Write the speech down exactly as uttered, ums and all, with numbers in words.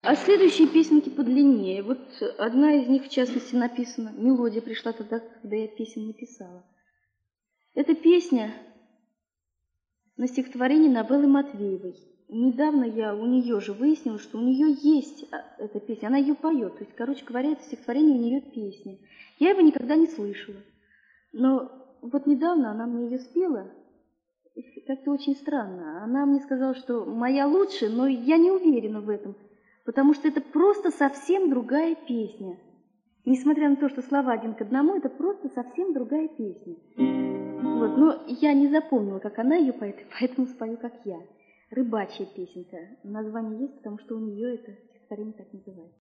А следующие песенки подлиннее. Вот одна из них, в частности, написана. Мелодия пришла тогда, когда я песен не писала. Это песня на стихотворение Новеллы Матвеевой. Недавно я у нее же выяснила, что у нее есть эта песня, она ее поет. То есть, короче говоря, это стихотворение у нее песня. Я его никогда не слышала. Но вот недавно она мне ее спела, как-то очень странно. Она мне сказала, что моя лучше, но я не уверена в этом, потому что это просто совсем другая песня. Несмотря на то, что слова один к одному, это просто совсем другая песня. Вот, но я не запомнила, как она ее поет, поэтому спою, как я. Рыбачья песенка. Название есть, потому что у нее это стихотворение так называется.